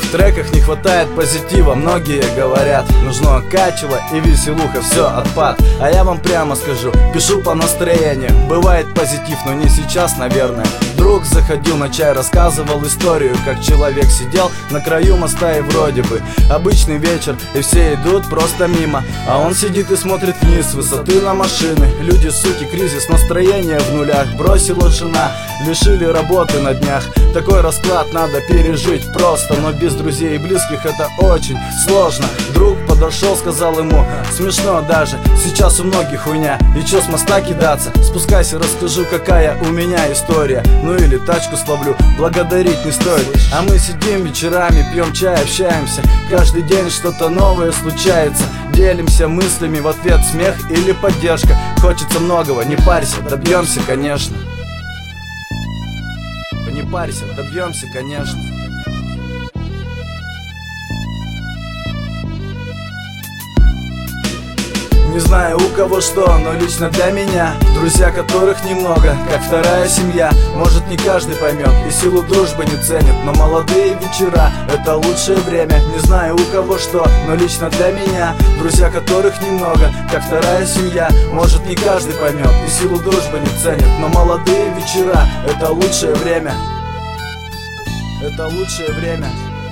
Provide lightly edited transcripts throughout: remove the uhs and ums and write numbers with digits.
В треках не хватает позитива, многие говорят. Нужно качево и веселуха, все отпад. А я вам прямо скажу, пишу по настроению. Бывает позитив, но не сейчас, наверное. Друг заходил на чай, рассказывал историю, как человек сидел на краю моста и вроде бы обычный вечер, и все идут просто мимо, а он сидит и смотрит вниз с высоты на машины. Люди, суки, кризис настроения в нулях. Бросила жена, лишили работы на днях. Такой расклад надо пережить просто, но без друзей и близких это очень сложно. Друг подошел, сказал ему: смешно даже, сейчас у многих хуйня. И чё с моста кидаться? Спускайся, расскажу, какая у меня история. Ну или тачку словлю, благодарить не стоит. А мы сидим вечерами, пьем чай, общаемся. Каждый день что-то новое случается. Делимся мыслями, в ответ смех или поддержка. Хочется многого, не парься, добьемся, конечно. Не парься, добьемся, конечно. Не знаю у кого что, но лично для меня друзья, которых немного, как вторая семья. Может, не каждый поймет и силу дружбы не ценит, но молодые вечера — это лучшее время. Не знаю у кого что, но лично для меня друзья, которых немного, как вторая семья. Может, не каждый поймет и силу дружбы не ценит, но молодые вечера — это лучшее время. Это лучшее время.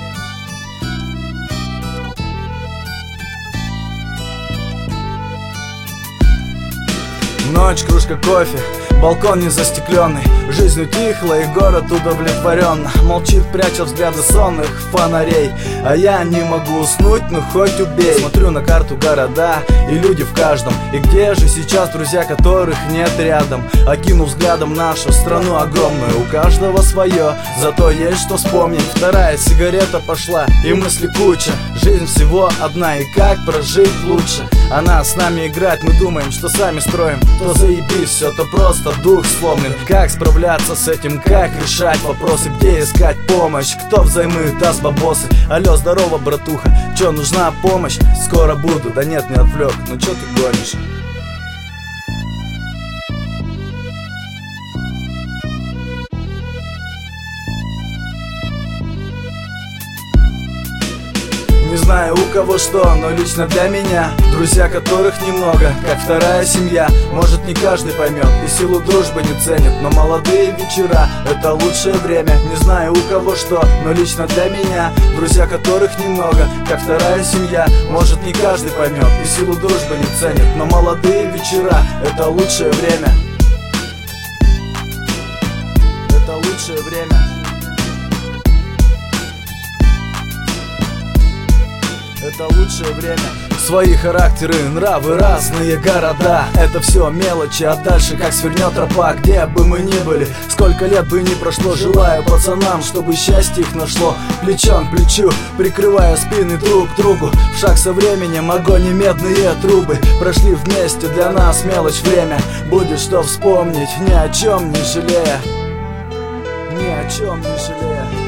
Ночь, кружка кофе, балкон не застекленный. Жизнь утихла и город удовлетворенно молчит, пряча взгляды сонных фонарей. А я не могу уснуть, ну хоть убей. Смотрю на карту города и люди в каждом. И где же сейчас друзья, которых нет рядом? Окинув взглядом нашу страну огромную, у каждого свое, зато есть что вспомнить. Вторая сигарета пошла и мысли куча. Жизнь всего одна, и как прожить лучше? Она с нами играет, мы думаем, что сами строим. То заебись, все то просто дух сломлен. Как справляться с этим, как решать вопросы? Где искать помощь, кто взаймы даст бабосы? Алло, здорово, братуха, чё, нужна помощь? Скоро буду, да нет, не отвлек, ну чё ты гонишь? Не знаю у кого что, но лично для меня друзья, которых немного, как вторая семья. Может, не каждый поймет и силу дружбы не ценит, но молодые вечера — это лучшее время. Не знаю у кого что, но лично для меня друзья, которых немного, как вторая семья. Может, не каждый поймет и силу дружбы не ценит, но молодые вечера — это лучшее время. Это лучшее время. Это лучшее время. Свои характеры, нравы, разные города — это все мелочи, а дальше как свернет тропа. Где бы мы ни были, сколько лет бы ни прошло, желаю пацанам, чтобы счастье их нашло. Плечом к плечу, прикрывая спины друг другу. В шаг со временем, огонь и медные трубы. Прошли вместе, для нас мелочь время. Будет что вспомнить, ни о чем не жалея. Ни о чем не жалея.